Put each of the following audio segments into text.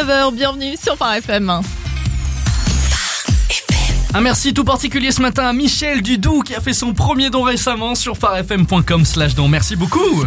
9h, bienvenue sur Phare FM. Un merci tout particulier ce matin à Michel Dudou qui a fait son premier don récemment sur pharefm.com/don. Merci beaucoup.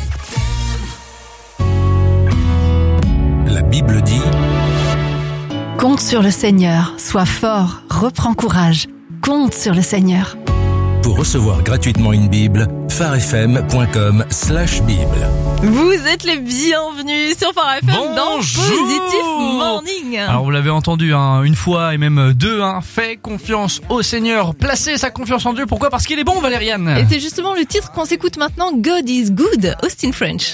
La Bible dit: Compte sur le Seigneur, sois fort, reprends courage. Compte sur le Seigneur. Pour recevoir gratuitement une Bible, pharefm.com/Bible. Vous êtes les bienvenus sur Phare FM dans Positif Morning. Alors vous l'avez entendu une fois et même deux, fais confiance au Seigneur, placez sa confiance en Dieu. Pourquoi ? Parce qu'il est bon, Valériane. Et c'est justement le titre qu'on s'écoute maintenant, God is Good, Austin French.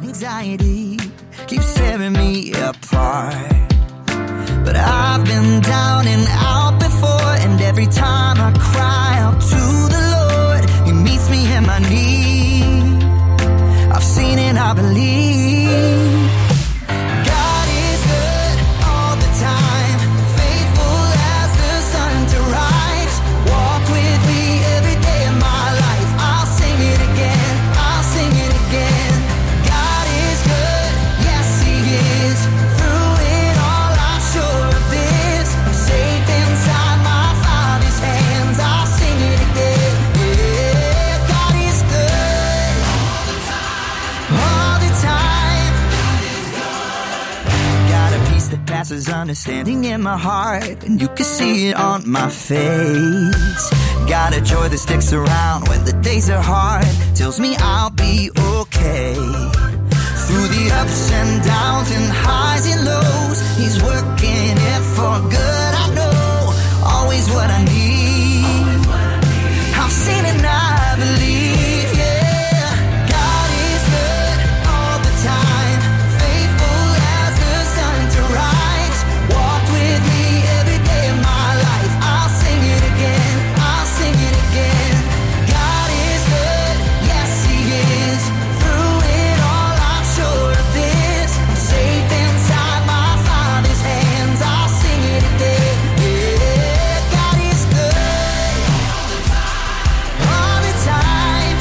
But I've been down and out before, and every time I cry out to the Lord, He meets me in my need. I've seen it, I believe. God is good all the time, faithful as the sun to rise. Walk with me every day of my life. I'll sing it again, I'll sing it again. God is good, yes He is. Through it all I'm sure of this, I'm safe inside my Father's hands. I'll sing it again, yeah. God is good all the time. Got a peace that passes understanding in my heart, and you can see it on my face. Got a joy that sticks around when the days are hard, tells me I'll be okay. Through the ups and downs and highs and lows, He's working it for good. I know always what I need. I've seen it and I believe, yeah. God is good all the time, faithful as the sun to rise. Walk with me every day of my life. I'll sing it again, I'll sing it again. God is good, yes He is. Through it all I'm sure of this, I'm safe inside my Father's hands. I'll sing it again, yeah. God is good all the time,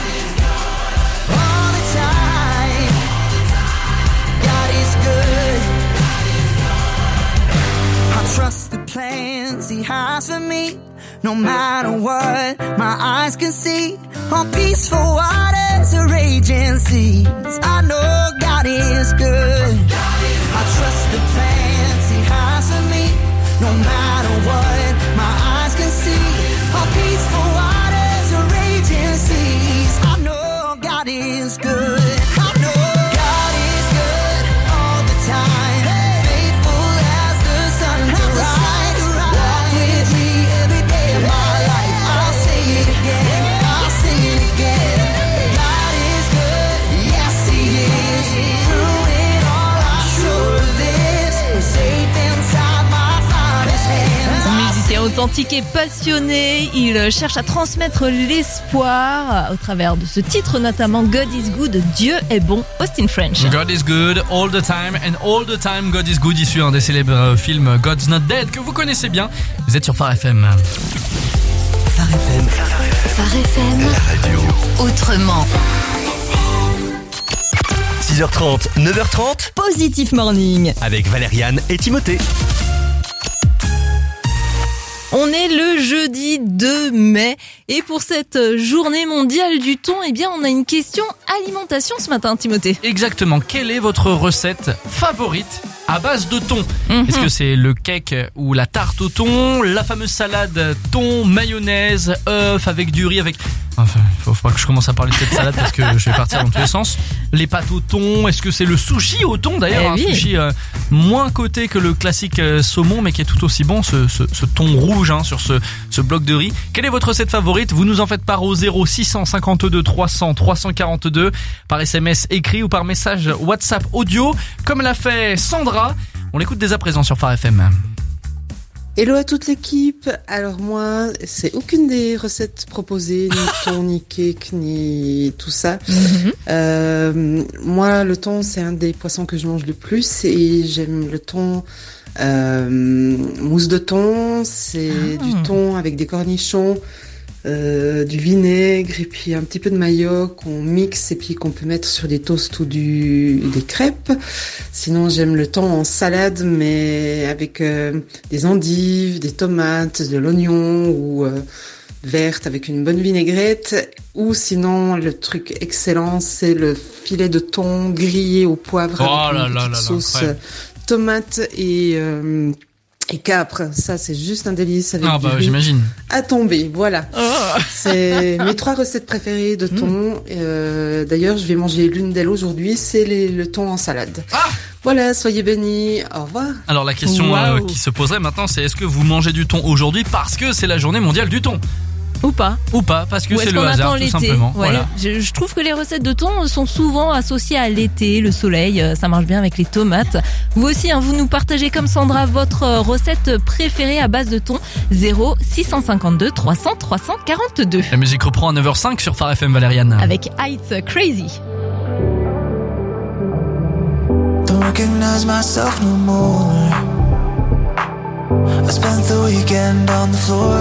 all the time. God is good. I trust the plans He has for me. No matter what my eyes can see, on peaceful waters or raging seas, I know God is good. I trust the plans He has for me. No matter what my eyes can see, on peaceful waters or raging seas, I know God is good. I know God is good all the time, faithful as the sun to rise. Walk with me every day of my life. I'll sing it again, I'll sing it again. God is good, yes He is. Through it all I'm sure of this, I'm safe inside my Father's hands. Musicien authentique et passionné, il cherche à transmettre l'espoir au travers de ce titre, notamment God is Good, Dieu est bon, Austin French. God is good all the time, and all the time God is good, issu des célèbres films God's Not Dead que vous connaissez bien. Vous êtes sur Phare FM. Phare FM. Phare FM. La radio. Autrement. 6h30, 9h30 Positif Morning. avec Valériane et Timothée. On est le jeudi 2 mai et pour cette journée mondiale du thon, on a une question alimentation ce matin, Timothée. Exactement. Quelle est votre recette favorite à base de thon? Est-ce que c'est le cake ou la tarte au thon, la fameuse salade thon, mayonnaise, œuf avec du riz, avec... Enfin, faut pas que je commence à parler de cette salade parce que je vais partir dans tous les sens. Les pâtes au thon, est-ce que c'est le sushi au thon d'ailleurs? Oui. Un sushi moins coté que le classique saumon, mais qui est tout aussi bon, ce thon rouge sur ce bloc de riz. Quelle est votre recette favorite? Vous nous en faites part au 0652 300 342 par SMS écrit ou par message WhatsApp audio, comme l'a fait Sandra. On l'écoute dès à présent sur Phare FM. Hello à toute l'équipe. Alors moi, c'est aucune des recettes proposées, ni thon, ni cake, ni tout ça. Moi, le thon, c'est un des poissons que je mange le plus et j'aime le thon mousse de thon. C'est du thon avec des cornichons, du vinaigre et puis un petit peu de mayo qu'on mixe et puis qu'on peut mettre sur des toasts ou des crêpes. Sinon, j'aime le thon en salade, mais avec des endives, des tomates, de l'oignon ou verte avec une bonne vinaigrette. Ou sinon, le truc excellent, c'est le filet de thon grillé au poivre avec une petite sauce tomate et capre. Ça, c'est juste un délice avec du riz j'imagine. À tomber. Voilà. C'est mes 3 recettes préférées de thon. D'ailleurs, je vais manger l'une d'elles aujourd'hui. C'est le thon en salade. Voilà, soyez bénis. Au revoir. Alors la question qui se poserait maintenant, c'est est-ce que vous mangez du thon aujourd'hui parce que c'est la journée mondiale du thon ? Ou pas, parce que c'est le hasard, tout simplement. Ouais. Voilà. Je trouve que les recettes de thon sont souvent associées à l'été, le soleil, ça marche bien avec les tomates. Vous aussi, vous nous partagez comme Sandra votre recette préférée à base de thon. 0 652 300 342. La musique reprend à 9h05 sur Phare FM, Valériane. Avec Heights Crazy. Don't recognize myself no more. I spent the weekend on the floor,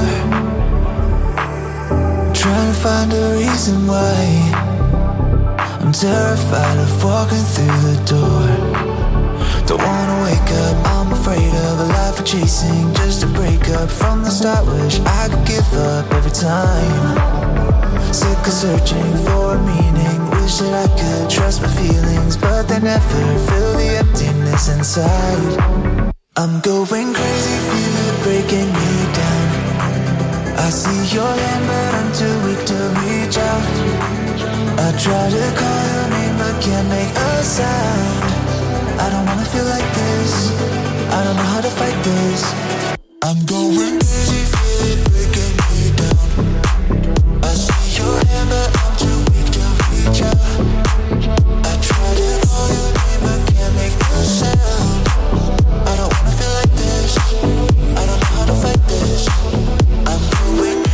trying to find a reason why I'm terrified of walking through the door. Don't wanna wake up, I'm afraid of a life of chasing just to break up from the start. Wish I could give up every time. Sick of searching for meaning. Wish that I could trust my feelings, but they never fill the emptiness inside. I'm going crazy, feel it breaking me down. I see your hand, but I'm too weak to reach out. I try to call your name, but can't make a sound. I don't wanna feel like this, I don't know how to fight this. I'm going crazy, feel it breaking me down. I see your hand, but I'm too weak to reach out. I try to call your name, but can't make a sound. I don't wanna feel like this, I don't know how to fight this. I'm going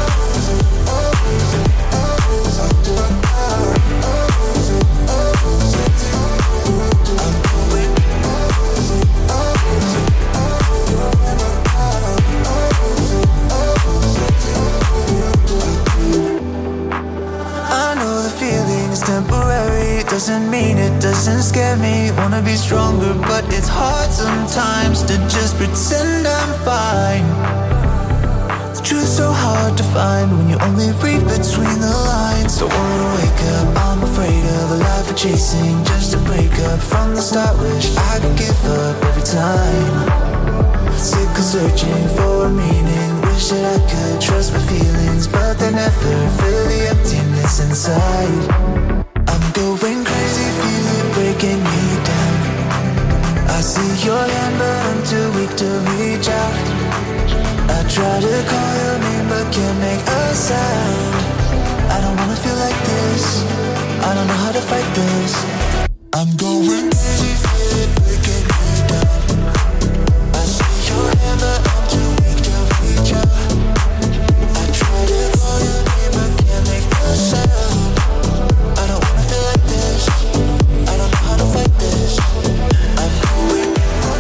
temporary, doesn't mean it doesn't scare me. Wanna be stronger, but it's hard sometimes to just pretend I'm fine. The truth's so hard to find when you only read between the lines. Don't wanna wake up, I'm afraid of a life of chasing just to break up from the start. Wish I could give up every time. Sick of searching for meaning. Wish that I could trust my feelings, but they never fill the emptiness inside. I'm going crazy, feel it breaking me down. I see your hand, but I'm too weak to reach out. I try to call your name, but can't make a sound. I don't wanna feel like this, I don't know how to fight this. I'm going crazy, feel it breaking me down. I see your hand, but I'm too weak to reach out. I try to call your name, but can't make a sound. I don't wanna feel like this, I don't know how to fight this. I'm going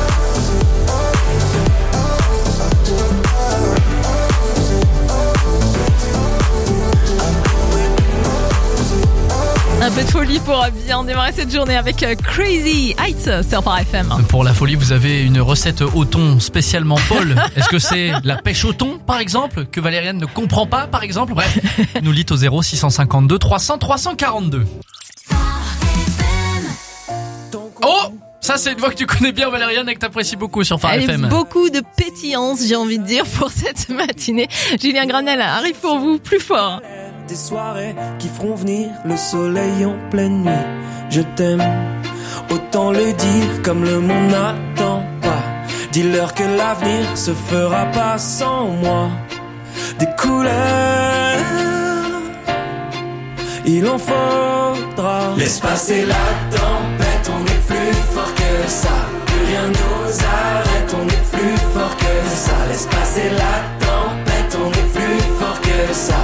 Un peu de folie pour bien démarrer cette journée avec Crazy Heights sur Phare FM. Pour la folie, vous avez une recette au thon spécialement folle. Est-ce que c'est la pêche au thon, par exemple, que Valériane ne comprend pas, par exemple? Bref, nous dites au 0 652 300 342. Oh! Ça, c'est une voix que tu connais bien, Valériane, et que t'apprécies beaucoup sur Phare FM. Beaucoup de pétillance, j'ai envie de dire, pour cette matinée. Julien Granel arrive pour vous plus fort. Des soirées qui feront venir le soleil en pleine nuit. Je t'aime, autant le dire comme le monde n'attend pas. Dis-leur que l'avenir se fera pas sans moi. Des couleurs, il en faudra. Laisse passer la tempête, on est plus fort que ça. Plus rien nous arrête, on est plus fort que ça. Laisse passer la tempête, on est plus fort que ça.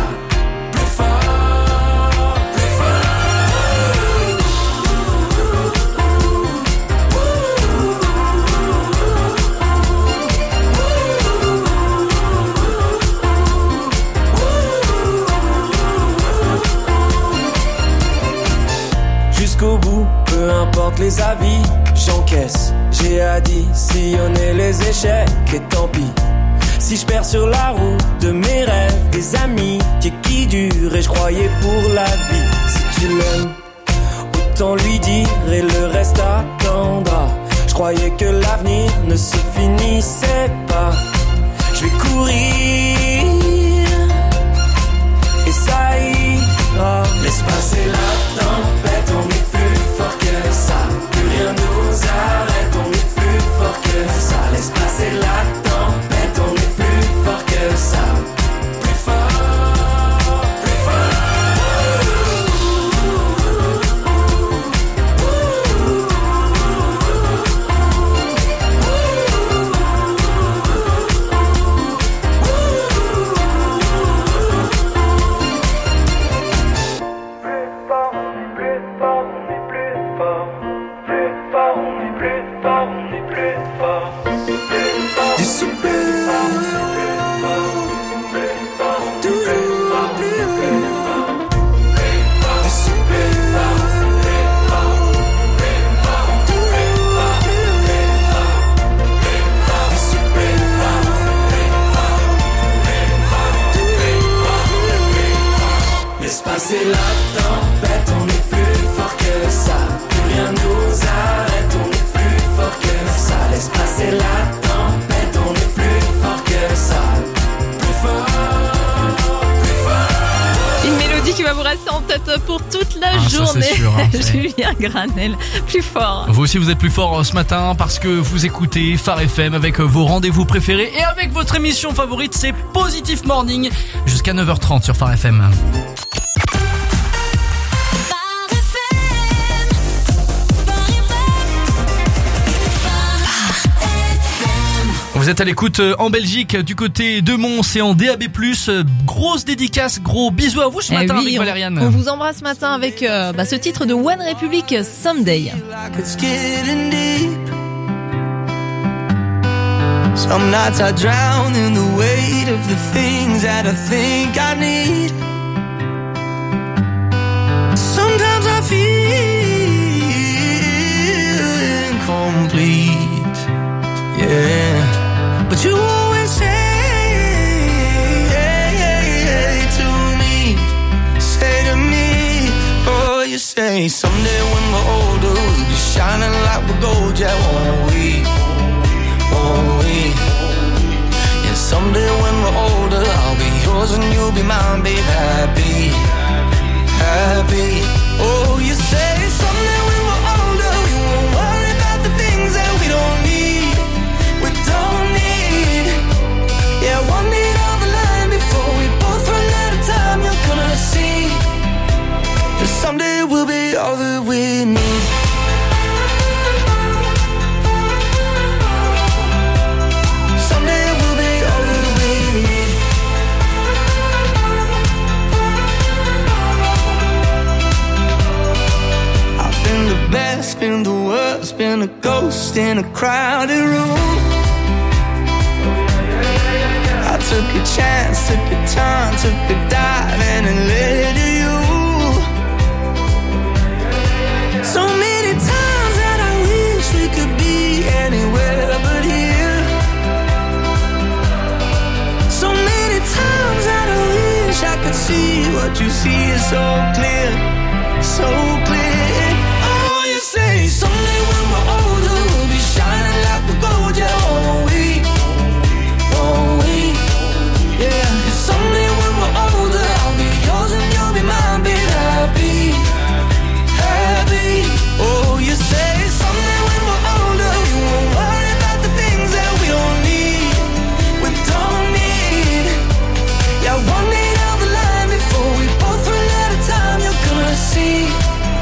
importe les avis, j'encaisse. J'ai additionné les échecs et tant pis. Si je perds sur la route de mes rêves, des amis qui durent et je croyais pour la vie. Si tu l'aimes, autant lui dire et le reste attendra. Je croyais que l'avenir ne se finissait pas. Je vais courir et ça ira. Laisse passer la tempête, on est plus fort que ça. Plus rien nous arrête, on est plus fort que ça. Laisse passer la tempête, on est plus fort que ça. Plus fort, plus fort. C'est la tempête, on est plus fort que ça. Plus rien nous arrête, on est plus fort que ça. Laisse passer la tempête, on est plus fort que ça. Plus fort, plus fort. Une mélodie qui va vous rester en tête pour toute la journée. Ça, c'est sûr, hein, Julien Granel, plus fort. Vous aussi vous êtes plus fort ce matin parce que vous écoutez Phare FM avec vos rendez-vous préférés et avec votre émission favorite, c'est Positive Morning jusqu'à 9h30 sur Phare FM. Vous êtes à l'écoute en Belgique, du côté de Mons et en DAB+. Grosse dédicace, gros bisous à vous ce matin avec Valériane. On vous embrasse ce matin avec ce titre de One Republic, Someday. Some nights I drown in the weight of the things that I think I need. Sometimes I feel incomplete, yeah. But you always say to me, oh, you say someday when we're older we'll be shining like we're gold, yeah, won't we? Won't we? Yeah, someday when we're older I'll be yours and you'll be mine, babe, happy, happy. Oh, you say someday when we're older we won't worry about the things that we don't need, we don't need. Yeah, one need on the line before we both run out of time. You're gonna see that someday we'll be all that we need. Someday we'll be all that we need. I've been the best, been the worst, been a ghost in a crowded room. I took a chance, took a time, took a dive and it led to you. So many times that I wish we could be anywhere but here. So many times that I wish I could see what you see is so clear, so clear. Oh, you say someday when we're older we'll be shining like we're gold, yeah, won't we? Won't we? Yeah, someday when we're older I'll be yours and you'll be mine, be happy, happy. Oh, you say someday when we're older we won't worry about the things that we don't need, we don't need. Yeah, one day down the line before we both run out of time, you're gonna see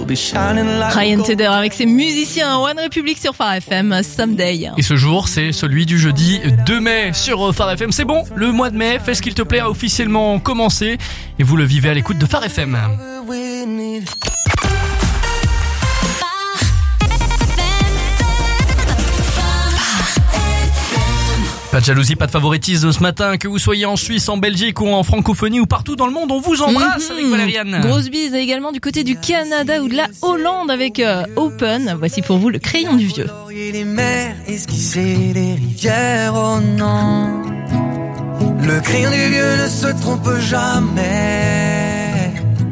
be shining like Ryan gold. Tedder avec ses musiciens One Republic sur Phare FM, Someday. Et ce jour, c'est celui du jeudi 2 mai sur Phare FM. C'est bon, le mois de mai, fais ce qu'il te plaît, a officiellement commencé. Et vous le vivez à l'écoute de Phare FM. We need. Pas de jalousie, pas de favoritisme ce matin, que vous soyez en Suisse, en Belgique ou en francophonie ou partout dans le monde, on vous embrasse avec Valériane. Grosse bise également du côté du Canada ou de la Hollande avec Open. Voici pour vous le crayon du vieux. Et les mers esquisser les rivières, oh non. Le crayon du vieux ne se trompe jamais.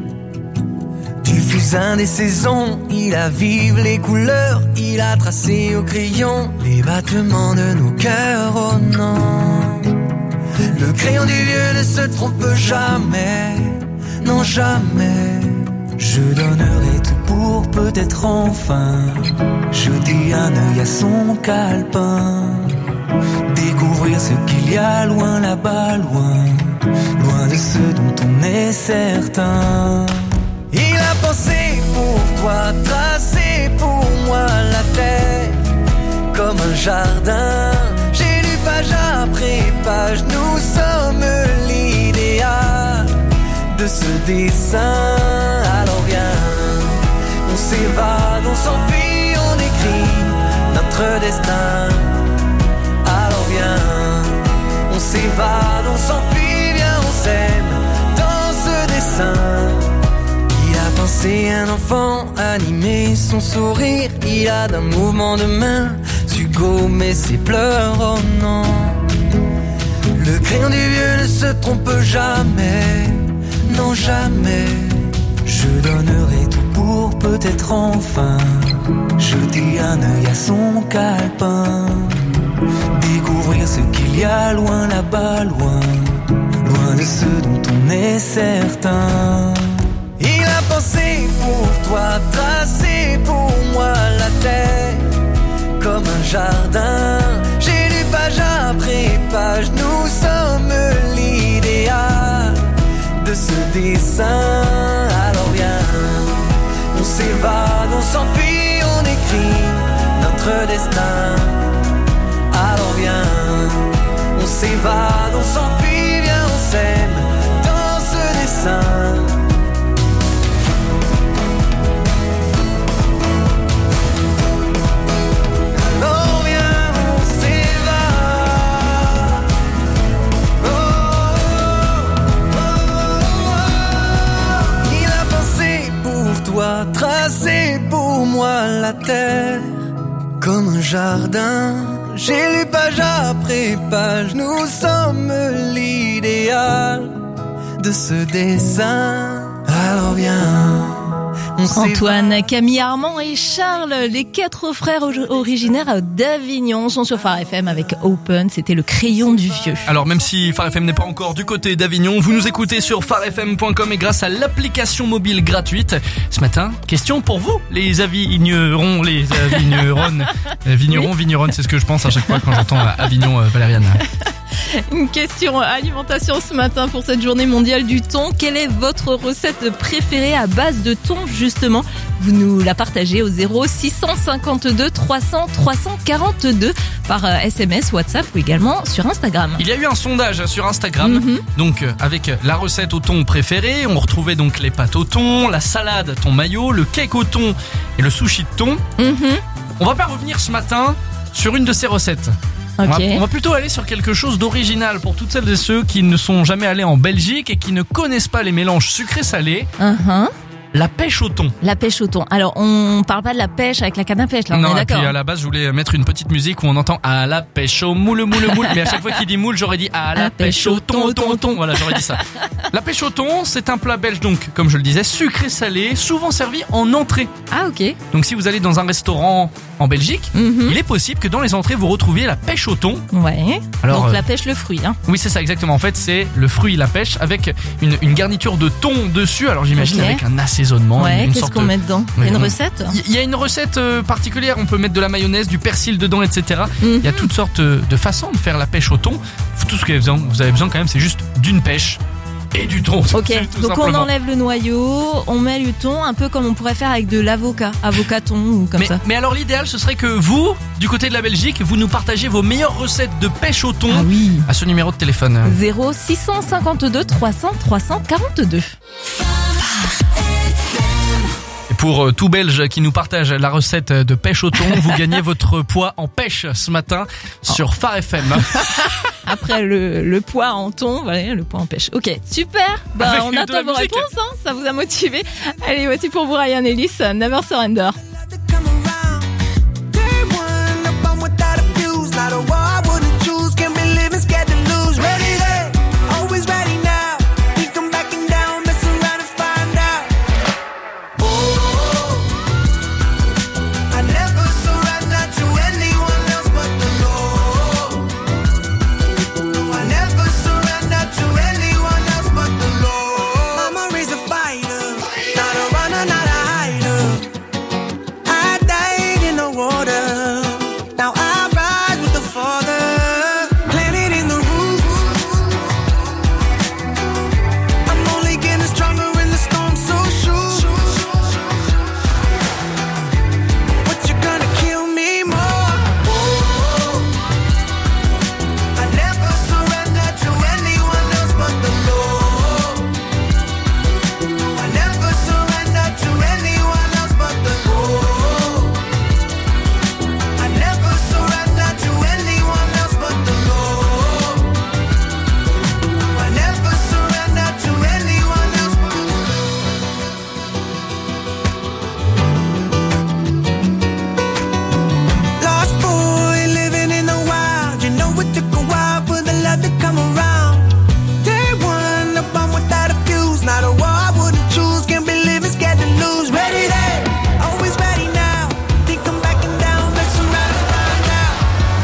Du fusain des saisons, il avive les couleurs. Il a tracé au crayon les battements de nos cœurs, oh non. Le crayon du vieux ne se trompe jamais, non jamais. Je donnerai tout pour peut-être enfin jeter un œil à son calepin, découvrir ce qu'il y a loin là-bas, loin, loin de ce dont on est certain. Il a pensé pour toi, tracé pour moi la terre comme un jardin. J'ai lu page après page, nous sommes l'idéal de ce dessin. Alors viens, on s'évade, on s'enfuit, on écrit notre destin. Alors viens, on s'évade, on s'enfuit, viens, on s'aime dans ce dessin. Il a pensé un enfant, animé son sourire. Il a d'un mouvement de main su gommer ses pleurs, oh non. Le crayon du vieux ne se trompe jamais, non jamais. Je donnerai tout pour peut-être enfin jeter un œil à son calepin, découvrir ce qu'il y a loin là-bas, loin, loin de ce dont on est certain. Il a pensé pour toi, tracé pour moi la terre comme un jardin. J'ai lu page après page, nous sommes l'idéal de ce dessin. Alors viens, on s'évade, on s'enfuit, on écrit notre destin. Alors viens, on s'évade, on s'enfuit, viens, on s'aime dans ce dessin. Tracé pour moi la terre comme un jardin. J'ai lu page après page, nous sommes l'idéal de ce dessin. Alors viens, on Antoine, Camille, Armand et Charles, les 4 frères originaires d'Avignon sont sur Phare FM avec Open. C'était le crayon du vieux. Alors même si Phare FM n'est pas encore du côté d'Avignon, vous nous écoutez sur pharefm.com et grâce à l'application mobile gratuite. Ce matin, question pour vous, les avignerons, les avigneronnes. Vigneronnes, c'est ce que je pense à chaque fois quand j'entends Avignon, Valériane. Une question alimentation ce matin pour cette journée mondiale du thon. Quelle est votre recette préférée à base de thon justement? Vous nous la partagez au 0652 300 342 par SMS, WhatsApp ou également sur Instagram. Il y a eu un sondage sur Instagram, donc avec la recette au thon préférée. On retrouvait donc les pâtes au thon, la salade thon mayo, le cake au thon et le sushi de thon. On va pas revenir ce matin sur une de ces recettes. Okay. On va plutôt aller sur quelque chose d'original pour toutes celles et ceux qui ne sont jamais allés en Belgique et qui ne connaissent pas les mélanges sucré-salé. La pêche au thon. La pêche au thon. Alors, on parle pas de la pêche avec la canne à pêche, là, on non, est d'accord. Et puis à la base, je voulais mettre une petite musique où on entend à la pêche au moule. Mais à chaque fois qu'il dit moule, j'aurais dit à la pêche au thon. Voilà, j'aurais dit ça. La pêche au thon, c'est un plat belge, donc, comme je le disais, sucré-salé, souvent servi en entrée. Ah, ok. Donc, si vous allez dans un restaurant en Belgique, il est possible que dans les entrées, vous retrouviez la pêche au thon. Ouais. Alors, donc, la pêche, le fruit, hein. Oui, c'est ça, exactement. En fait, c'est le fruit, la pêche, avec une garniture de thon dessus. Alors, j'imagine avec un assaisonnement. Ouais, qu'est-ce qu'on met dedans? Il y a une recette? Il y a une recette particulière. On peut mettre de la mayonnaise, du persil dedans, etc. Il y a toutes sortes de façons de faire la pêche au thon. Tout ce que vous avez besoin quand même, c'est juste d'une pêche. et du thon. Ok, tout donc on simplement. enlève le noyau, on met le thon, un peu comme on pourrait faire avec de l'avocat, avocat-thon ou comme ça. Mais alors l'idéal ce serait que vous, du côté de la Belgique, vous nous partagez vos meilleures recettes de pêche au thon Ah oui. à ce numéro de téléphone. 0652 300 342. Et pour tout Belge qui nous partage la recette de pêche au thon, vous gagnez votre poids en pêche ce matin sur Phare FM. Après le poids en thon, voilà, le poids en pêche. Ok, super. Bah, Avec on de la attend vos musique. réponses, hein, ça vous a motivé. Allez, voici pour vous Ryan Ellis, Never Surrender. Come around. Day one, up on without a fuse. Not a war I wouldn't choose. Can't be living scared to lose. Ready there, always ready now. We come backing down, mess around and find out. Oh, I never surrender to anyone else but the Lord. No, I never surrender to anyone else but the Lord. Mama raised a fighter, not a runner, not a hider. I died in the water. Now I rise with the Father. Planted in the roots. I'm only getting stronger in the storm, so shoot. But you're gonna kill me more. Oh, I never surrender to anyone else but the Lord. I never surrender to anyone else but the Lord. I never surrender to anyone else but the Lord. I never surrender to anyone else but the Lord. Lost boy living in the wild. You know it took a while for the love to come around. Day one, up on without a fuse. Not a war I wouldn't choose. Can't be living scared to lose. Ready there, always ready now. Think I'm backing down, mess around and find out.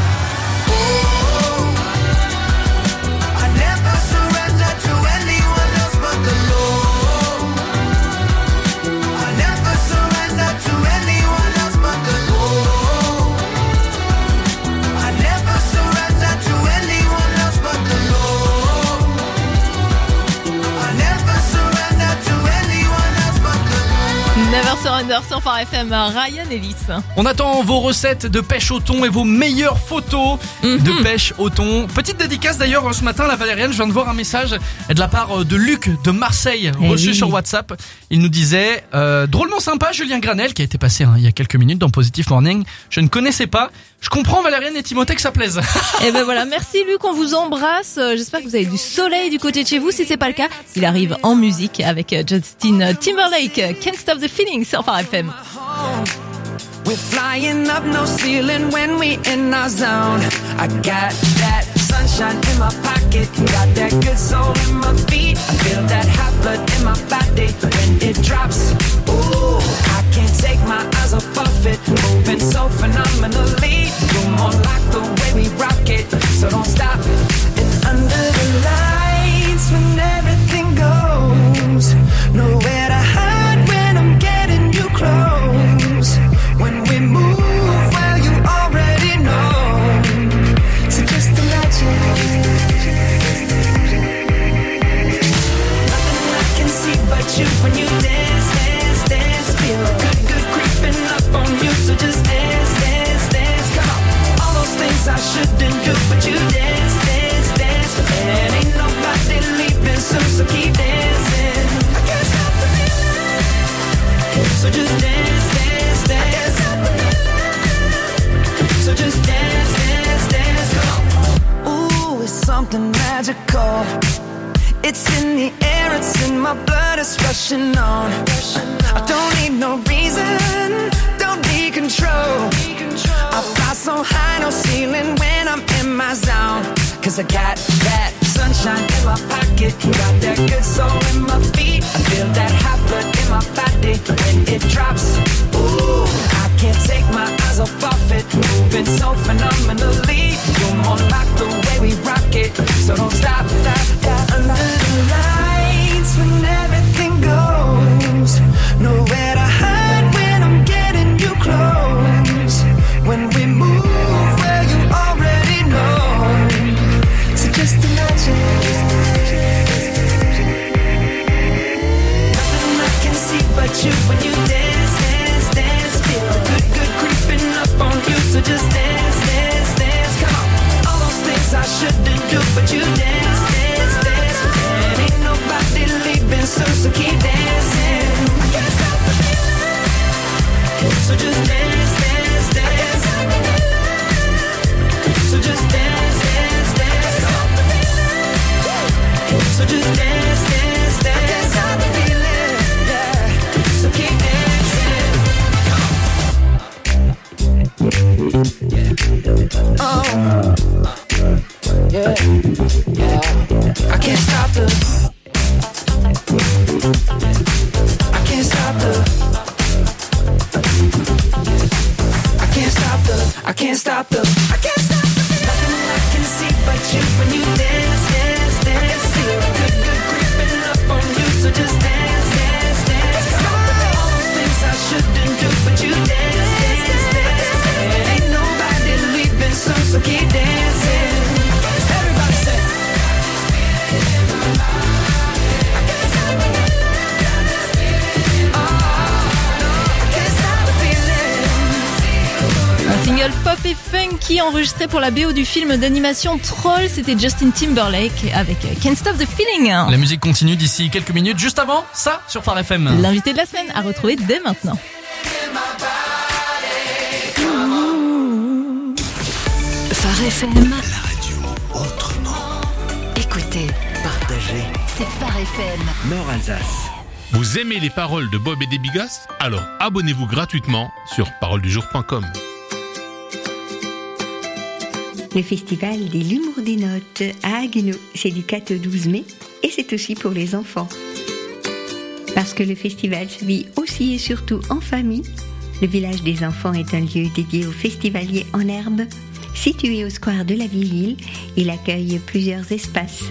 Oh, I never surrender to anyone else but the Lord. I never surrender to anyone else but the Lord. I never surrender to anyone else but the Lord. I never surrender to anyone else but the Lord. Never Surrender sur Phare FM, Ryan Ellis. On attend vos recettes de pêche au thon et vos meilleures photos de pêche au thon. Petite dédicace d'ailleurs ce matin, la Valériane, je viens de voir un message de la part de Luc de Marseille, reçu oui. sur WhatsApp. Il nous disait drôlement sympa Julien Granel qui a été passé il y a quelques minutes dans Positive Morning. Je ne connaissais pas. Je comprends Valériane et Timothée que ça plaise. Et ben voilà, merci Luc, on vous embrasse. J'espère que vous avez du soleil du côté de chez vous. Si c'est pas le cas, il arrive en musique avec Justin Timberlake, Can't Stop the Feeling sur Phare FM. We're flying up no ceiling when we in our zone. I got that sunshine in my pocket, got that good soul in my feet. I feel that hot blood in my body when it drops. Ooh, I can't take my eyes off of it, moving so phenomenally. You're more like the way we rock it, so don't stop. And under the lights when everything goes, nowhere to hide when I'm getting you close. When we move, well, you already know. So just imagine. Nothing I can see but you when you dance, dance, dance. Feel good, good creeping up on you. So just dance, dance, dance. Come on. All those things I shouldn't do, but you dance, dance, dance. And ain't nobody leaving soon, so keep dancing. I can't stop the feeling. So just dance, dance, dance. So just dance, dance, dance, come on. Ooh, it's something magical. It's in the air, it's in my blood, it's rushing on. I don't need no reason, don't need control. I fly so high, no ceiling when I'm in my zone. Cause I got that sunshine in my pocket, got that good soul in my feet. I feel that hot blood in my body when it drops. Ooh, I can't take my eyes off of it, moving so phenomenally. You're more like the way we rock it, so don't stop, stop, stop. Under the lights when everything goes, nowhere to hide when I'm getting you close. When we move, well, you already know. So just imagine. assez funky enregistré pour la BO du film d'animation Troll. C'était Justin Timberlake avec Can't Stop the Feeling. La musique continue d'ici quelques minutes. Juste avant, ça sur Phare FM. L'invité de la semaine à retrouver dès maintenant. Phare FM. La radio autrement. Écoutez, Partagez. c'est Phare FM. Nord Alsace. Vous aimez les paroles de Bob et des Bigas? Alors abonnez-vous gratuitement sur paroledesjour.com. Le festival de l'humour des notes à Haguenau, c'est du 4 au 12 mai et c'est aussi pour les enfants. Parce que le festival se vit aussi et surtout en famille, le village des enfants est un lieu dédié aux festivaliers en herbe. Situé au square de la Ville-Île, il accueille plusieurs espaces.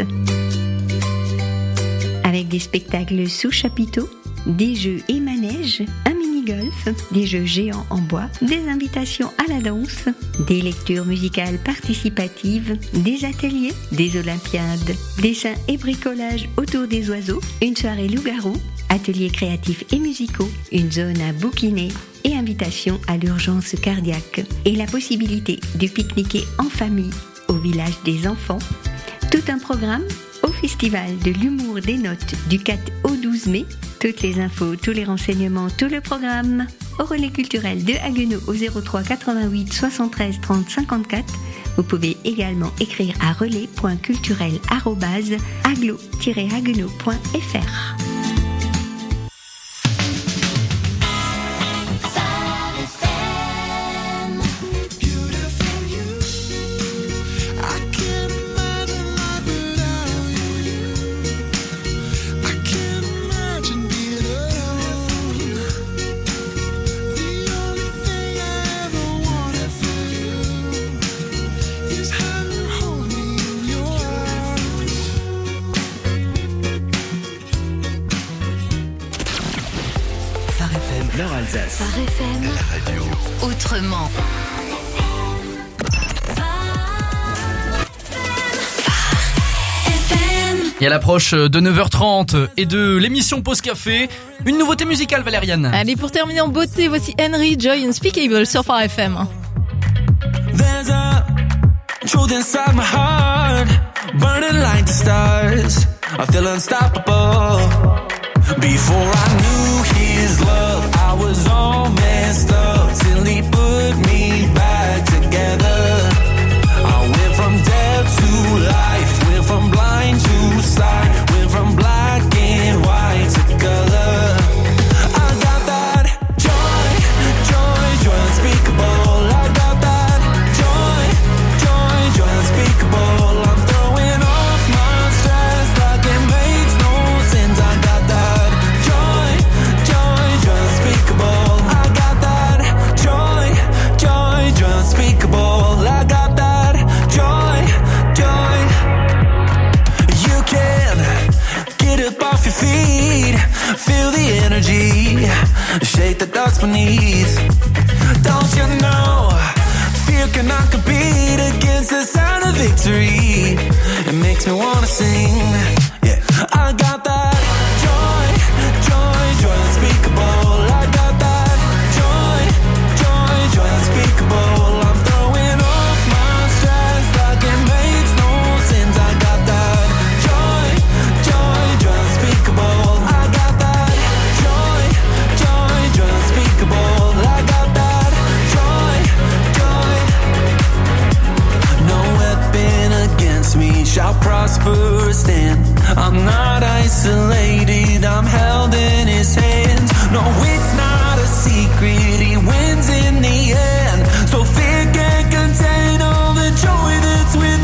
Avec des spectacles sous chapiteaux, des jeux et manèges, un mini-golf, des jeux géants en bois, des invitations à la danse, des lectures musicales participatives, des ateliers, des olympiades, dessins et bricolage autour des oiseaux, une soirée loup-garou, ateliers créatifs et musicaux, une zone à bouquiner et invitation à l'urgence cardiaque. Et la possibilité de pique-niquer en famille au village des enfants. Tout un programme au Festival de l'humour des notes du 4 au 12 mai. Toutes les infos, tous les renseignements, tout le programme au relais culturel de Haguenau au 03 88 73 30 54. Vous pouvez également écrire à relais.culturel@aglo-haguenau.fr. Nord Alsace. Phare FM. La radio Autrement. Et à l'approche de 9h30 et de l'émission Pause Café, une nouveauté musicale, Valériane. Allez, pour terminer en beauté, voici Henry Joy Unspeakable sur Phare FM. There's a truth inside my heart, burning like the stars. I feel unstoppable. Before I knew his love, I was all messed up till he put me back together. I went from dead to life, went from blind to sight, went from black and white to color. I got that joy, joy, joy unspeakable. I got that joy, joy, joy unspeakable. I'm throwing off my stress like it makes no sense. I got that joy, joy, joy unspeakable. I got that joy, joy, joy unspeakable. I got that joy, joy. You can get up off your feet, feel the energy, shake the dust beneath. Don't you know, fear cannot compete against the sound of victory. It makes me wanna sing, yeah. I got that joy, joy, joy unspeakable. I got that joy, joy, joy unspeakable. I'm throwing off my stress like it makes no sense. I got that joy, joy, joy unspeakable. I got that joy, joy, joy unspeakable. I got that joy, joy. No weapon against me shall prosper or stand. I'm not isolated, I'm held in his hands. No, it's not a secret, he wins in the end. So fear can't contain all the joy that's within.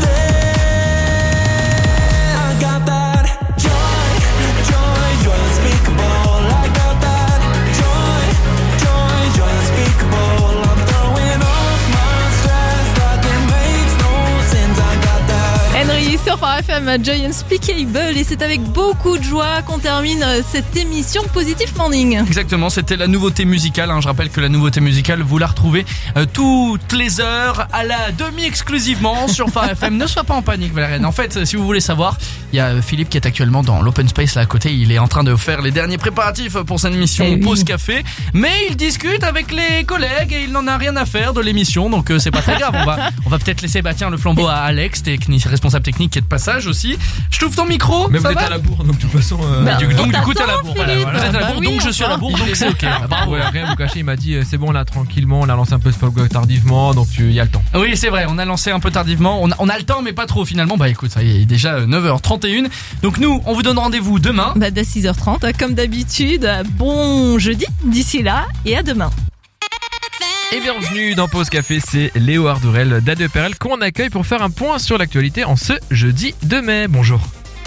I got that joy, joy, joy unspeakable. I got that joy, joy, joy unspeakable. I'm throwing off my stress like it makes no sense. I got that. Henry sur Phare FM, Joy Unspeakable, et c'est avec beaucoup de joie qu'on termine cette émission Positive Morning. Exactement, c'était la nouveauté musicale. Je rappelle que la nouveauté musicale, vous la retrouvez toutes les heures à la demi exclusivement sur Phare FM. Ne sois pas en panique, Valériane. En fait, si vous voulez savoir, Il y a Philippe qui est actuellement dans l'open space là à côté. Il est en train de faire les derniers préparatifs pour cette émission Pause Café. Mais il discute avec les collègues et il n'en a rien à faire de l'émission. Donc c'est pas très grave. On va peut-être laisser le flambeau à Alex, responsable technique qui est de passage aussi. Je t'ouvre ton micro. Mais vous êtes à la bourre, donc de toute façon. Donc du coup t'es à la bourre. Voilà. Vous êtes à la bourre, donc je suis à la bourre, donc c'est ok. Bravo. Ouais, rien vous cacher, il m'a dit c'est bon là tranquillement, on a lancé un peu ce tardivement, donc il y a le temps. Oui c'est vrai, on a lancé un peu tardivement, on a le temps mais pas trop finalement. Bah écoute, ça y est, il est déjà 9h31. Donc nous, on vous donne rendez-vous demain. Dès 6h30 comme d'habitude. Bon jeudi d'ici là et à demain. Et bienvenue dans Pause Café, c'est Léo Ardourel d'Adeperel qu'on accueille pour faire un point sur l'actualité en ce jeudi 2 mai. Bonjour.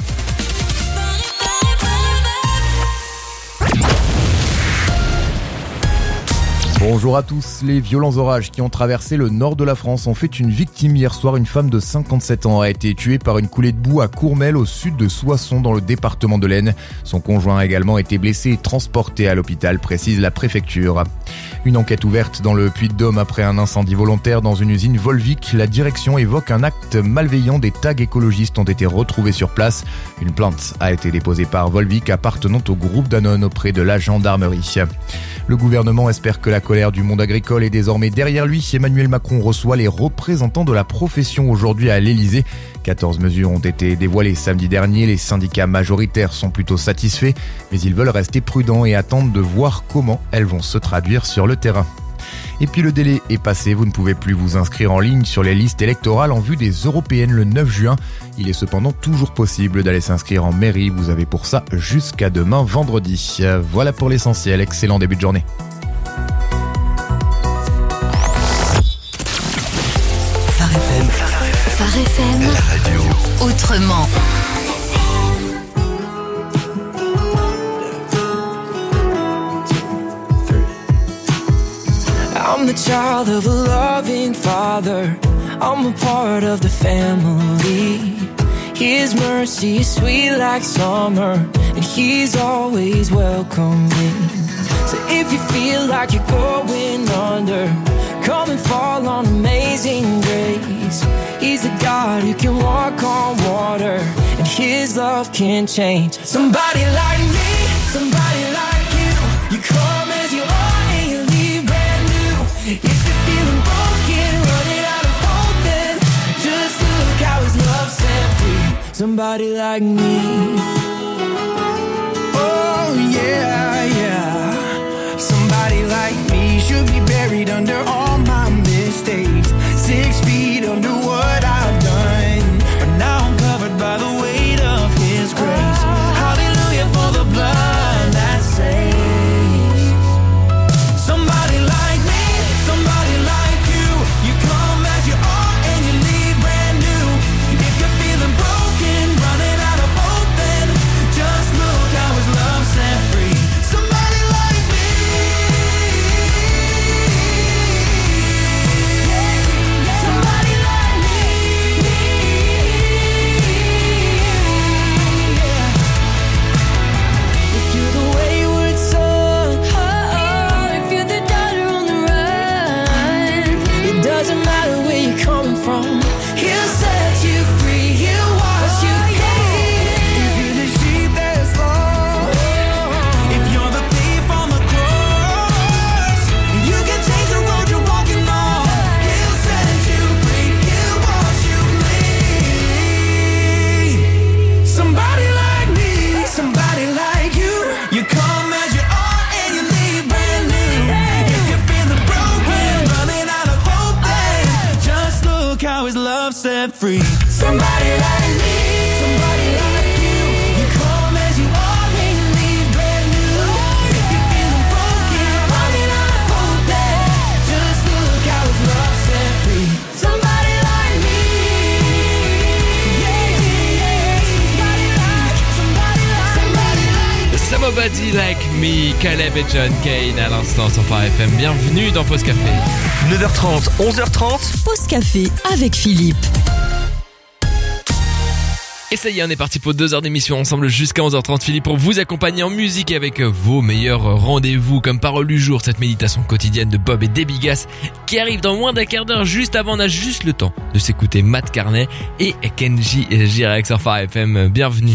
Bonjour à tous. Les violents orages qui ont traversé le nord de la France ont fait une victime hier soir. Une femme de 57 ans a été tuée par une coulée de boue à Courmel au sud de Soissons dans le département de l'Aisne. Son conjoint a également été blessé et transporté à l'hôpital, précise la préfecture. Une enquête ouverte dans le Puy-de-Dôme après un incendie volontaire dans une usine Volvic. La direction évoque un acte malveillant. Des tags écologistes ont été retrouvés sur place. Une plainte a été déposée par Volvic appartenant au groupe Danone auprès de la gendarmerie. Le gouvernement espère que la colère du monde agricole est désormais derrière lui. Emmanuel Macron reçoit les représentants de la profession aujourd'hui à l'Elysée. 14 mesures ont été dévoilées samedi dernier. Les syndicats majoritaires sont plutôt satisfaits, mais ils veulent rester prudents et attendent de voir comment elles vont se traduire sur le terrain. Et puis le délai est passé, vous ne pouvez plus vous inscrire en ligne sur les listes électorales en vue des européennes le 9 juin. Il est cependant toujours possible d'aller s'inscrire en mairie, vous avez pour ça jusqu'à demain vendredi. Voilà pour l'essentiel, excellent début de journée. Phare FM, la radio autrement. I'm the child of a loving father. I'm a part of the family. His mercy is sweet like summer, and he's always welcoming. So if you feel like you're going under, come and fall on Amazing Grace. He's the God who can walk on water, and his love can change. Somebody like me, somebody like you. You come as you are and you leave brand new. If you're feeling broken, running out of hope, then just look how his love set free. Somebody like me. Oh yeah, yeah. Somebody like me should be buried under all my mistakes. 6 feet under what I've done, but now I'm covered by the weight of his grace. Hallelujah for the blood that saves. Somebody like me, somebody like you. You come as you are and you leave brand new. If you're feeling broken, running out of hope, then just look how his love set free. Somebody like me. Somebody like me. If you're the wayward son, if you're the daughter on the run, it doesn't matter where you're coming from. He'll set you free, he'll wash you clean. If you're the sheep that's lost, if you're the thief on the cross, you can change the road you're walking on. He'll set you free, he'll wash you clean. Somebody like me, somebody like you. You come as you are and you leave brand new. If you're feeling broken, running out of hope, then just look how his love set free. Somebody like me, somebody like you. You come as you are and you leave brand new. If you're feeling broken, running out of hope, then just look how his love set free. Somebody like me. Yeah, yeah. Somebody like me, Caleb et John Kane à l'instant sur Phare FM. Bienvenue dans Pause Café. 9h30, 11h30. Pause Café avec Philippe. Et ça y est, on est parti pour 2 heures d'émission ensemble jusqu'à 11h30, Philippe, pour vous accompagner en musique avec vos meilleurs rendez-vous comme parole du jour, cette méditation quotidienne de Bob et Debbie Gass qui arrive dans moins d'un quart d'heure. Juste avant, on a juste le temps de s'écouter Matt Carney et Kenji Girac sur Phare FM. Bienvenue.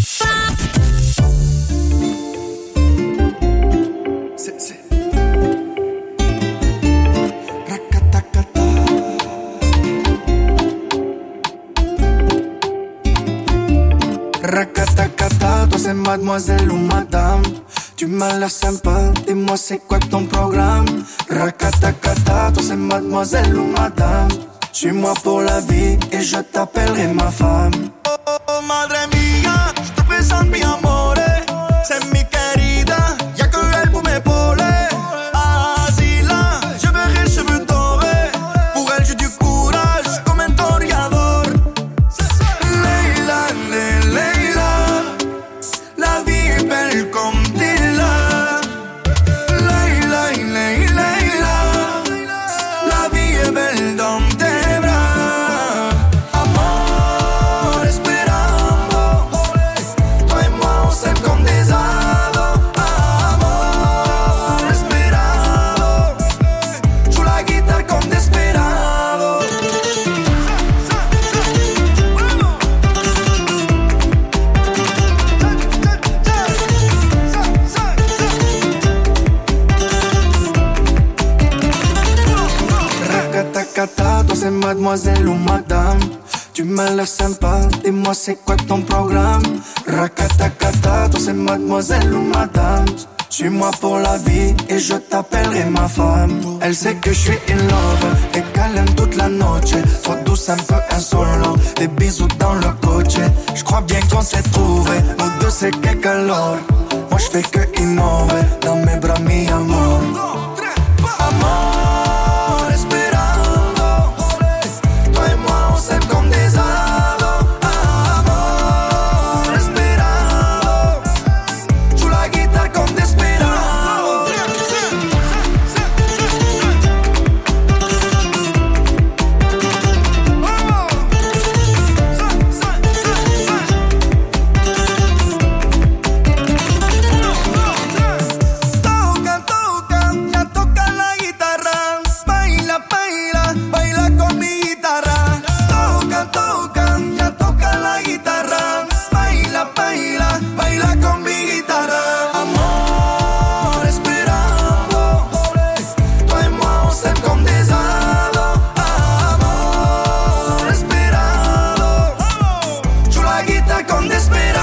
Rakatakata, toi c'est mademoiselle ou madame. Tu m'as l'air sympa, dis-moi c'est quoi ton programme. Rakatakata, toi c'est mademoiselle ou madame. Suis-moi pour la vie et je t'appellerai ma femme. Oh, oh, oh, madre mía, je te présente mi amore. C'est mi querida, y'a que elle pour m'épauler. Así là, je veux les cheveux dorés. Pour elle j'ai du courage, comme un toreador. Leila, Leila, la vie est belle comme t'es là. Leila, Leila, la vie est belle dans tes bras. Amor, esperando, toi et moi on s'aime comme des ados. Amor, esperando, joue la guitare comme desperado. Rakatakata, toi c'est mademoiselle ou madame. Tu m'as l'air sympa, dis-moi c'est quoi ton programme. Rakatakata, toi c'est mademoiselle ou madame. Suis-moi pour la vie et je t'appellerai ma femme. Elle sait que je suis in love et qu'elle aime toute la noche. Trop douce, un peu insolent, des bisous dans le coche. Je crois bien qu'on s'est trouvé, nous deux c'est que calor. Moi je fais que innover, dans mes bras mi amor. Amor, esperando, toi et moi on s'aime comme des ados. Amor, esperando, joue la guitare comme desperado. Toca, toca, ya toca la guitarra. Baila, baila, baila con mi guitarra. Toca, toca, ya toca la guitarra. Baila, baila, baila con mi guitarra. Amor, esperando, toi et moi on s'aime comme des ados. Amor, esperando, joue la guitare comme desperado.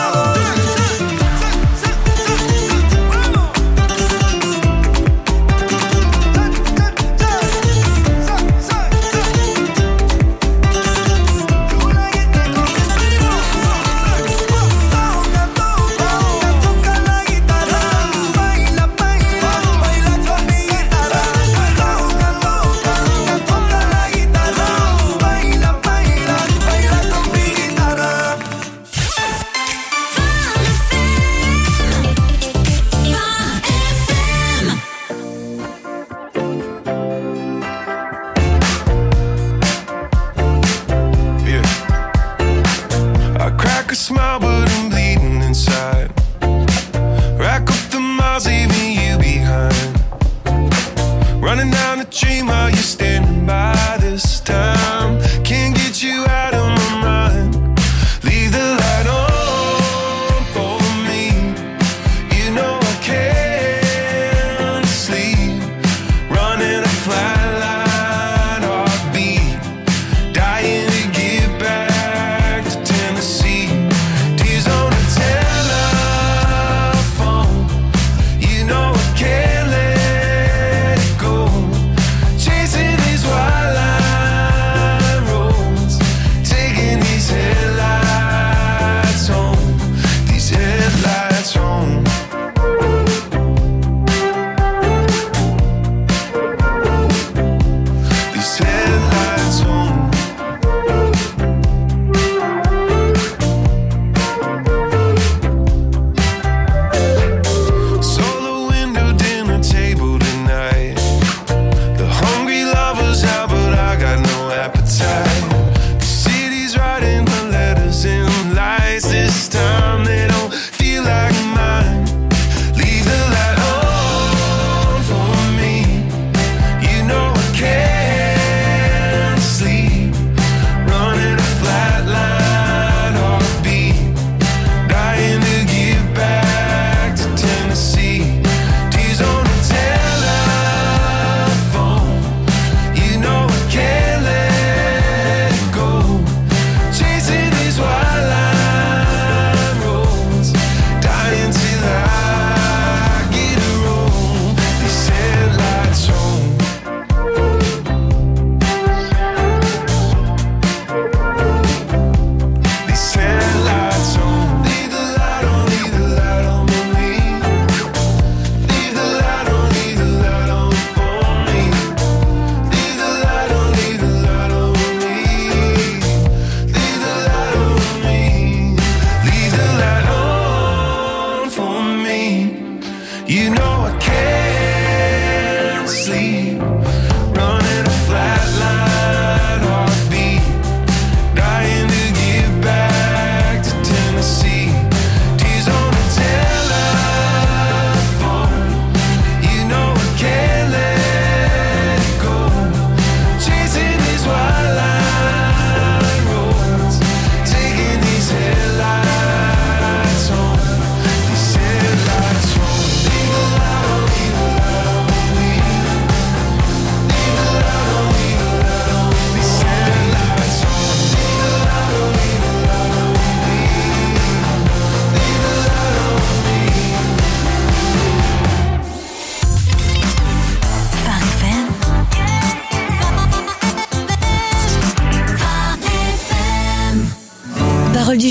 I crack a smile, but I'm bleeding inside. Rack up the miles, leaving you behind. Running down a dream while you're standing by this time. Can't get you out of my mind. Leave the light on for me. You know I can't sleep. Running a flat line, heartbeat. Dying to get back to Tennessee. Tears on the telephone. You know I can't let it go. Chasing these wild line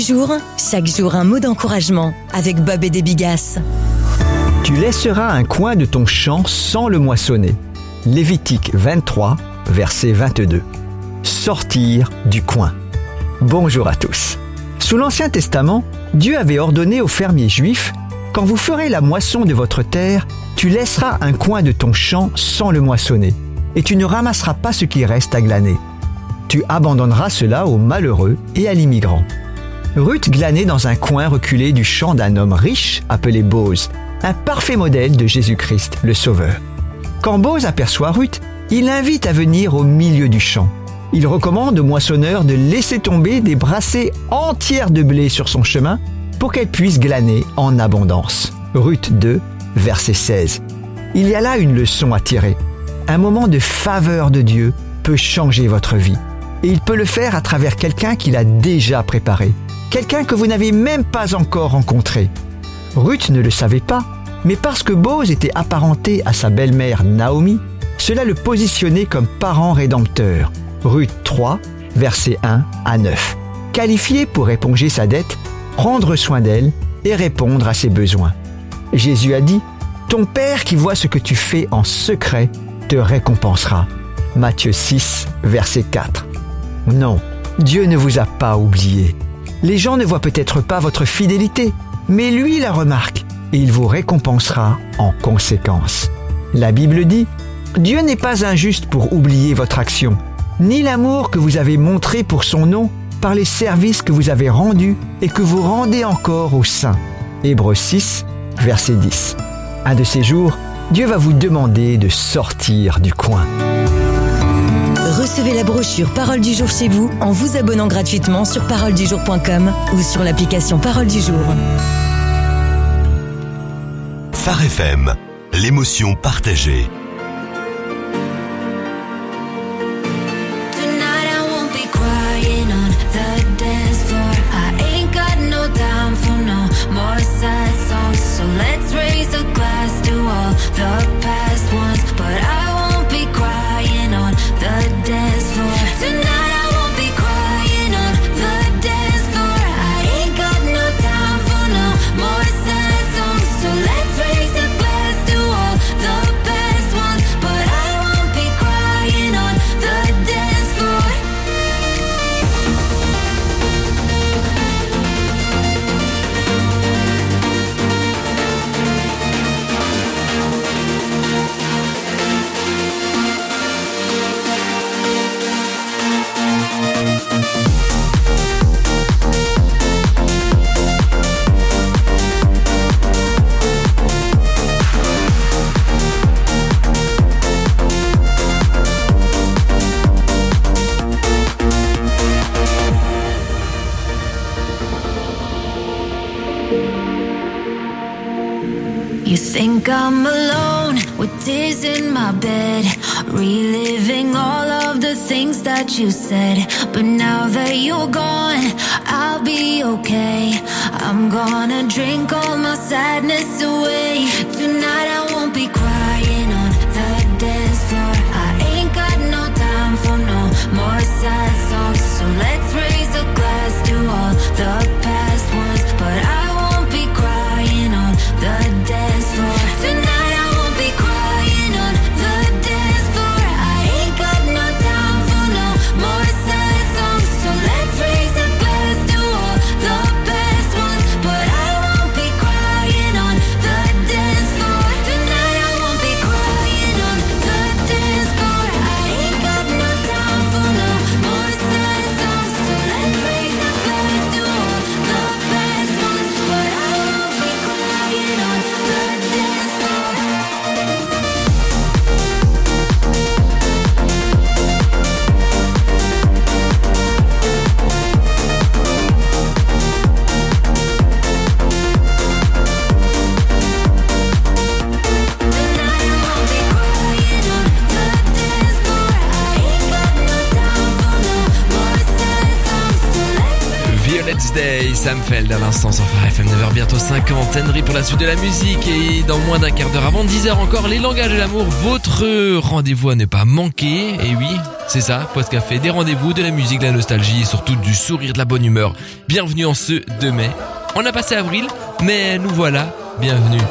chaque jour un mot d'encouragement avec Bob et des Bigasses. Tu laisseras un coin de ton champ sans le moissonner. Lévitique 23, verset 22. Sortir du coin. Bonjour à tous. Sous l'Ancien Testament, Dieu avait ordonné aux fermiers juifs « Quand vous ferez la moisson de votre terre, tu laisseras un coin de ton champ sans le moissonner, et tu ne ramasseras pas ce qui reste à glaner. Tu abandonneras cela aux malheureux et à l'immigrant. » Ruth glanait dans un coin reculé du champ d'un homme riche appelé Boz, un parfait modèle de Jésus-Christ, le Sauveur. Quand Boz aperçoit Ruth, il l'invite à venir au milieu du champ. Il recommande au moissonneur de laisser tomber des brassées entières de blé sur son chemin pour qu'elle puisse glaner en abondance. Ruth 2, verset 16. Il y a là une leçon à tirer. Un moment de faveur de Dieu peut changer votre vie. Et il peut le faire à travers quelqu'un qu'il a déjà préparé. Quelqu'un que vous n'avez même pas encore rencontré. Ruth ne le savait pas, mais parce que Boz était apparenté à sa belle-mère Naomi, cela le positionnait comme parent rédempteur. Ruth 3, versets 1 à 9. Qualifié pour éponger sa dette, prendre soin d'elle et répondre à ses besoins. Jésus a dit « Ton Père qui voit ce que tu fais en secret te récompensera. » Matthieu 6, verset 4. Non, Dieu ne vous a pas oublié. Les gens ne voient peut-être pas votre fidélité, mais lui la remarque et il vous récompensera en conséquence. La Bible dit « Dieu n'est pas injuste pour oublier votre action, ni l'amour que vous avez montré pour son nom par les services que vous avez rendus et que vous rendez encore aux saints. » Hébreux 6, verset 10. Un de ces jours, Dieu va vous demander de sortir du coin. Recevez la brochure Parole du jour chez vous en vous abonnant gratuitement sur paroledujour.com ou sur l'application Parole du jour. Phare FM, l'émotion partagée. You think I'm alone with tears in my bed, reliving all of the things that you said. But now that you're gone, I'll be okay. I'm gonna drink all my sadness away. Tonight I won't be crying on the dance floor. I ain't got no time for no more sad songs. So let's raise a glass to all the past ones. But I won't be crying on the dance floor. Tonight I won't be crying on the dance floor. I ain't got no time for no more sad songs. So let's raise a glass to all the best ones. But I won't be crying on the dance floor. Tonight Sam Feld à l'instant sur Phare FM, 9h bientôt 50. Henry pour la suite de la musique et dans moins d'un quart d'heure avant 10h encore, les langages de l'amour, votre rendez-vous à ne pas manquer. Et oui, c'est ça, Pause Café, des rendez-vous, de la musique, de la nostalgie et surtout du sourire, de la bonne humeur. Bienvenue en ce 2 mai. On a passé avril, mais nous voilà, bienvenue.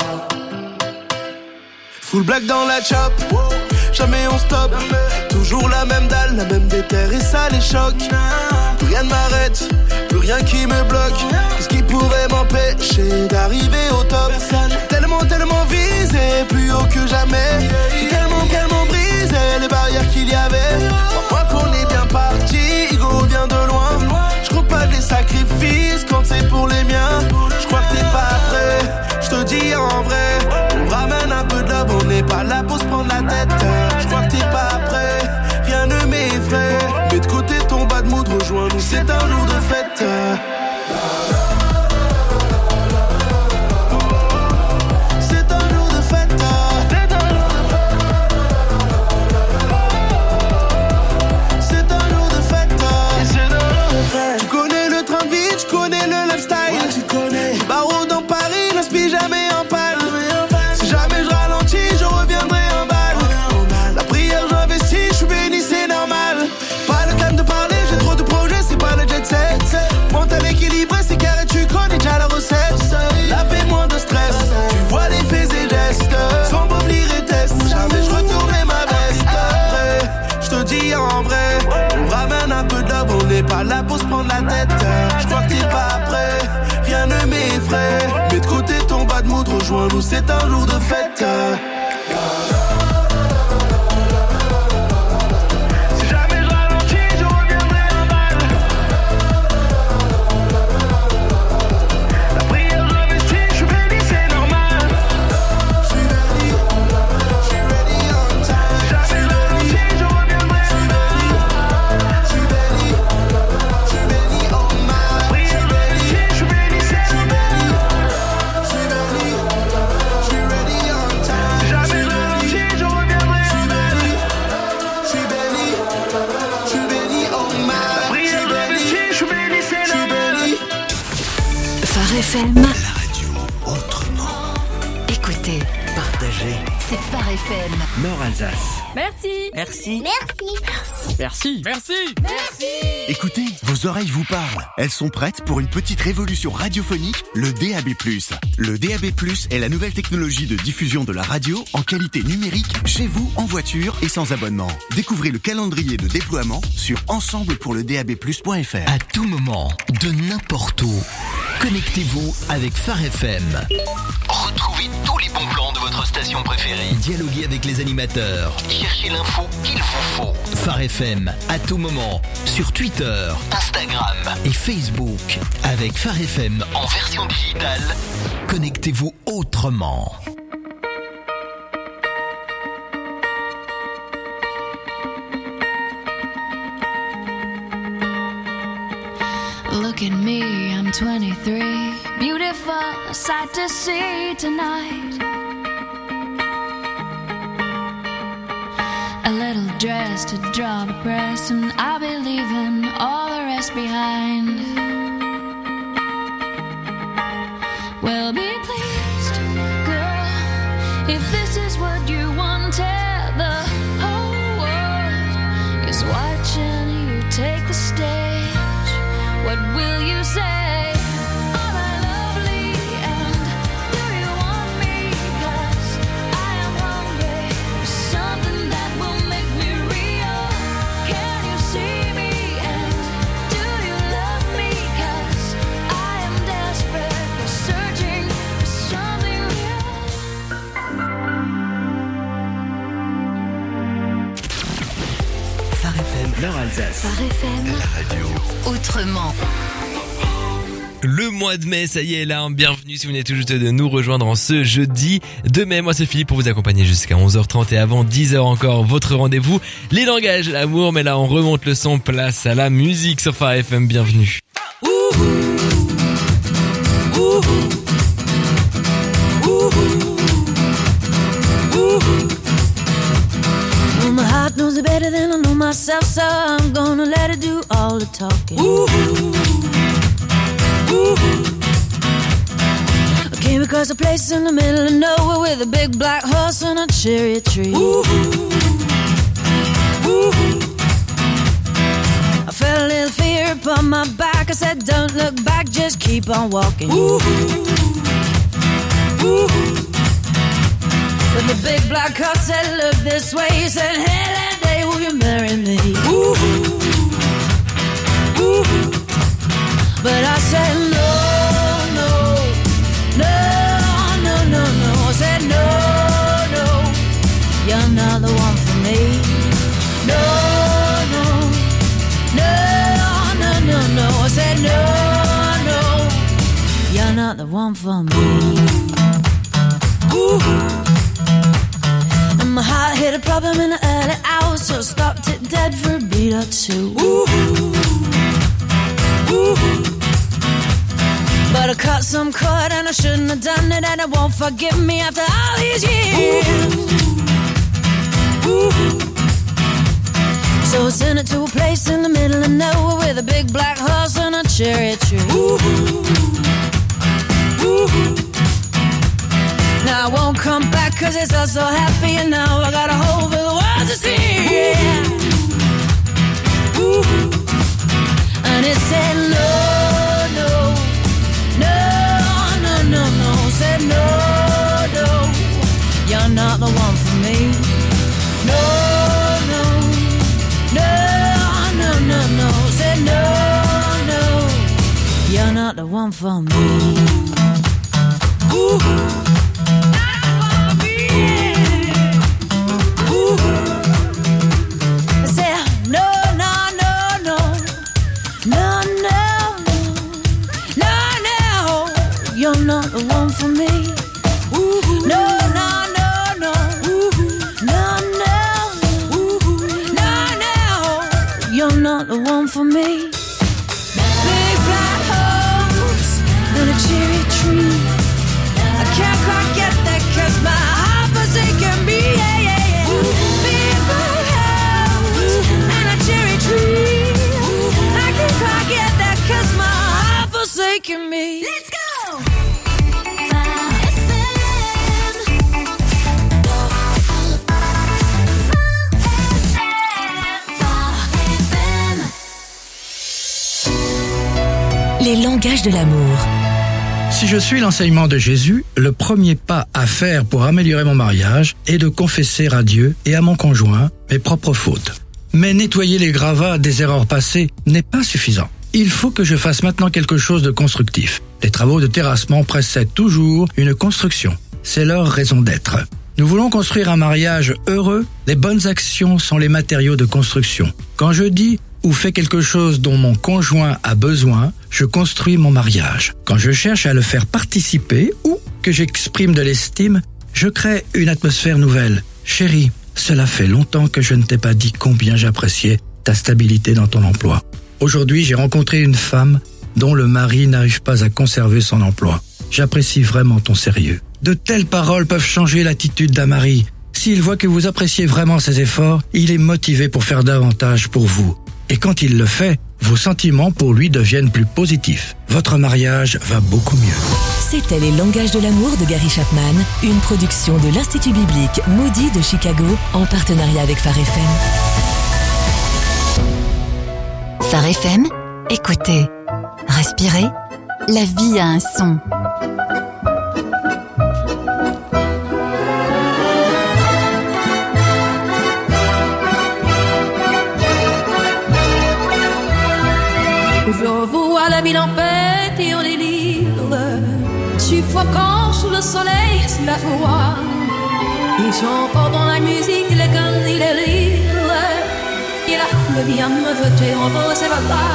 Full black dans la chop, jamais on stop. Toujours la même dalle, la même déterre et ça les choque. Plus rien ne m'arrête, plus rien qui me bloque. Qu'est-ce qui pourrait m'empêcher d'arriver au top? Tellement visé, plus haut que jamais. J'ai tellement brisé les barrières qu'il y avait. Moi qu'on est bien parti, Igo vient de loin. Je compte pas les sacrifices quand c'est pour les miens. Je crois que t'es pas prêt, je te dis en vrai. On ramène un peu de love, on n'est pas là pour se prendre la tête. Je crois que t'es pas prêt, rien ne m'effraie. Mets de côté ton bad mood, rejoins-nous, c'est un jour de fête. C'est un jour de fête. C'est un jour de fête. Tu connais le train de vie, tu connais le lifestyle. Ouais, tu connais. Barreau dans Paris, n'inspire jamais en panne. Si jamais je ralentis, je reviendrai en balle. La prière, j'investis, je suis béni, c'est normal. Pas le temps de parler, j'ai trop de projets, c'est pas le jet set. Mental équilibré, c'est carré, tu connais déjà la recette. La paix, moins de stress, tu vois les faits et gestes. Sans m'oublier et test, jamais je retournerai ma veste. Je te dis en vrai, on ramène un peu de love, on n'est pas là pour se prendre la tête. Je crois que t'es pas prêt, rien ne m'effraie. Mets de côté ton bad mood, rejoins-nous, c'est un jour de fête. FM. La radio autrement. Écoutez, Partagez. c'est Phare FM. Nord-Alsace. Merci. Merci. Merci. Écoutez, vos oreilles vous parlent. Elles sont prêtes pour une petite révolution radiophonique, le DAB+. Le DAB+, est la nouvelle technologie de diffusion de la radio en qualité numérique chez vous, en voiture et sans abonnement. Découvrez le calendrier de déploiement sur ensemblepourledabplus.fr. À tout moment, de n'importe où, connectez-vous avec Phare FM. Retrouvez tous les bons plans de votre station préférée. Dialoguez avec les animateurs. Cherchez l'info qu'il vous faut. Phare FM, à tout moment, sur Twitter, Instagram et Facebook. Avec Phare FM en version digitale. Connectez-vous autrement. Look at me, I'm 23. Beautiful, a sight to see tonight. A little dress to draw the press, and I'll be leaving all the rest behind. Well, be pleased, girl, if this is what you wanted. The whole world is watching you take the stage. What will you say? Am I lovely and do you want me? 'Cause I am hungry for something that will make me real. Can you see me and do you love me? 'Cause I am desperate for searching for something real. Phare FM, Nord-Alsace. Phare FM. La radio Autrement. Le mois de mai, ça y est là, bienvenue si vous venez tout juste de nous rejoindre en ce jeudi 2 mai. Moi c'est Philippe pour vous accompagner jusqu'à 11h30 et avant 10h encore votre rendez-vous. Les langages de l'amour, mais là on remonte le son, place à la musique sur Phare FM, bienvenue. Well, my heart knows it better than I know myself, so I'm gonna let it do all the talking. I came across a place in the middle of nowhere with a big black horse and a cherry tree. I felt a little fear upon my back. I said, don't look back, just keep on walking. But the big black horse said, look this way. He said, hey, that day will you marry me? But I said, no, no, no, no, no, no. I said, no, no, you're not the one for me. No, no, no, no, no, no. I said, no, no, you're not the one for me. And my heart hit a problem in the early hours, so I stopped it dead for a beat or two. But I cut some cord and I shouldn't have done it, and it won't forgive me after all these years. So I sent it to a place in the middle of nowhere with a big black horse and a cherry tree. Now I won't come back cause it's all so happy, and now I got a hole for the world to see. And it said no, no, no, no, no, no. Said no, no, you're not the one for me. No, no, no, no, no, no. Said no, no, you're not the one for me. You're not the one for me. No, no, no, no. No, no. No, no. You're not the one for me. Big black horse and a cherry tree. I can't quite get that cause my heart forsaken me. Yeah, yeah, yeah. Big black horse and a cherry tree. I can't quite get that cause my heart forsaken me. Let's go! Les langages de l'amour. Si je suis l'enseignement de Jésus, le premier pas à faire pour améliorer mon mariage est de confesser à Dieu et à mon conjoint mes propres fautes. Mais nettoyer les gravats des erreurs passées n'est pas suffisant. Il faut que je fasse maintenant quelque chose de constructif. Les travaux de terrassement précèdent toujours une construction. C'est leur raison d'être. Nous voulons construire un mariage heureux. Les bonnes actions sont les matériaux de construction. Quand je dis ou fais quelque chose dont mon conjoint a besoin, je construis mon mariage. Quand je cherche à le faire participer ou que j'exprime de l'estime, je crée une atmosphère nouvelle. Chérie, cela fait longtemps que je ne t'ai pas dit combien j'appréciais ta stabilité dans ton emploi. Aujourd'hui, j'ai rencontré une femme dont le mari n'arrive pas à conserver son emploi. J'apprécie vraiment ton sérieux. De telles paroles peuvent changer l'attitude d'un mari. S'il voit que vous appréciez vraiment ses efforts, il est motivé pour faire davantage pour vous. Et quand il le fait, vos sentiments pour lui deviennent plus positifs. Votre mariage va beaucoup mieux. C'était Les langages de l'amour de Gary Chapman, une production de l'Institut biblique Moody de Chicago en partenariat avec Phare FM. Phare FM, écoutez, respirez, la vie a un son. Je vois la ville en fête et en délire, suffocant sous le soleil, sous la foi. Ils chantent dans la musique, les cannes et les rires. Et la foule vient me voter en beau, c'est pas là.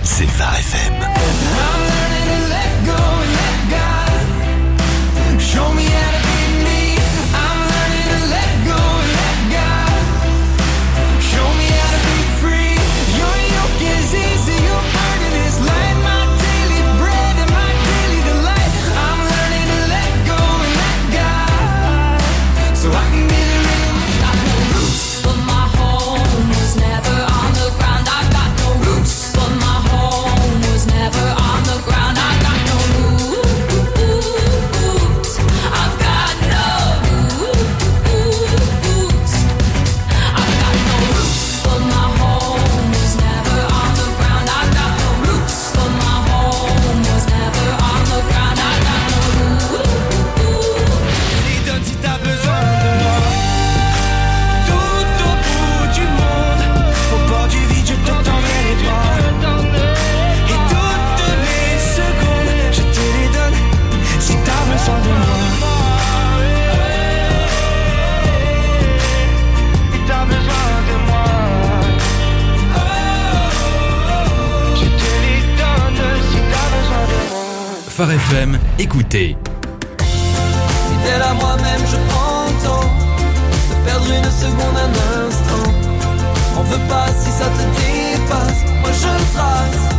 c'est Phare FM. Show me how to be me. I'm learning to let go and let God. Show me how to be free. Your yoke is easy, your burden is light. My daily bread and my daily delight. I'm learning to let go and let God, so I can be the real me. Got no roots, but my home was never on the ground. I got no roots, but my home was never on the ground. I got no roots. I've got no roots. I've got no roots, but my home was never on the ground. I got no roots, but my home was never on the ground. I got no roots. Et donne si t'as besoin de moi. Tout au bout du monde, au bord du vide, je te tendrai les bras. Et toutes les secondes, je te les donne si t'as besoin de moi. Si t'as besoin de moi, je te les donne si t'as besoin de moi. Phare FM, écoutez. Fidèle à moi-même, je prends le temps de perdre une seconde, un instant. On veut pas si ça te dépasse, moi je trace